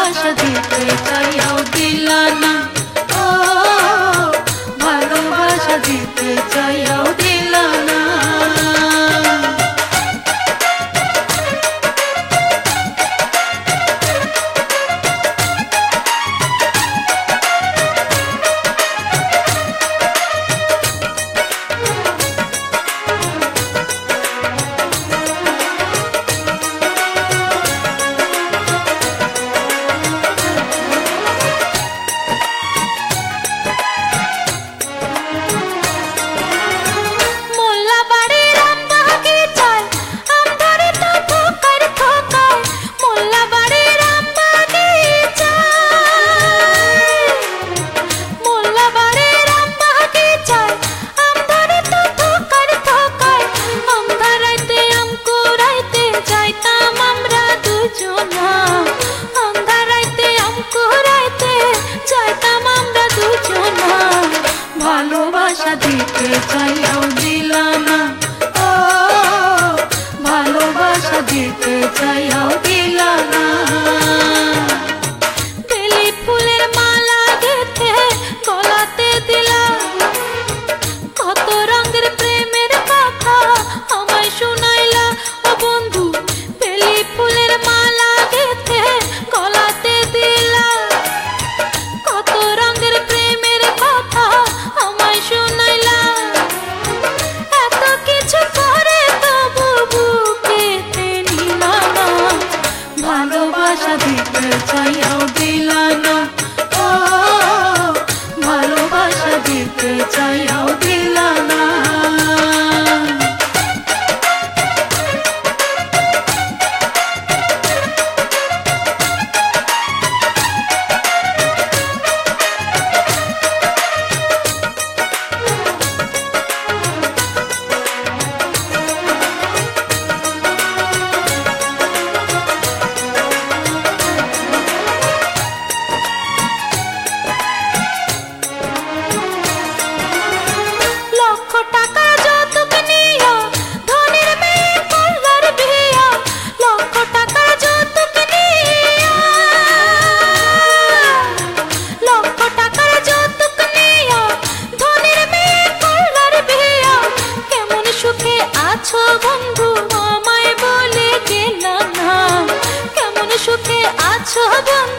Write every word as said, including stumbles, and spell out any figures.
ভালোবাসা দিতে চাইয়াও দিলা না, ও ভালোবাসা দিতে চাইয়াও দিলা না। ভালোবাসা দিতে চাইয়াও দিলা না, ও ভালোবাসা দিতে চাইয়াও দিলা না। বেলি ফুলের মালা গেঁথে গলাতে দিলা, কত রঙের প্রেমের কথা আমায় শুনাইলা। ও বন্ধু বেলি ফুলের মালা গেঁথে গলাতে দিলা, কত রঙের প্রেমের কথা আমায় শুনাইলা। এত কিছু করে তবু বুকেতে নিলা না, ভালোবাসা দিতে চাইয়াও দিলা না, ও ভালোবাসা দিতে চাইয়াও দিলা না। আছো বন্ধু আমায় বলে গেলা না, কেমন সুখে আছো বন্ধু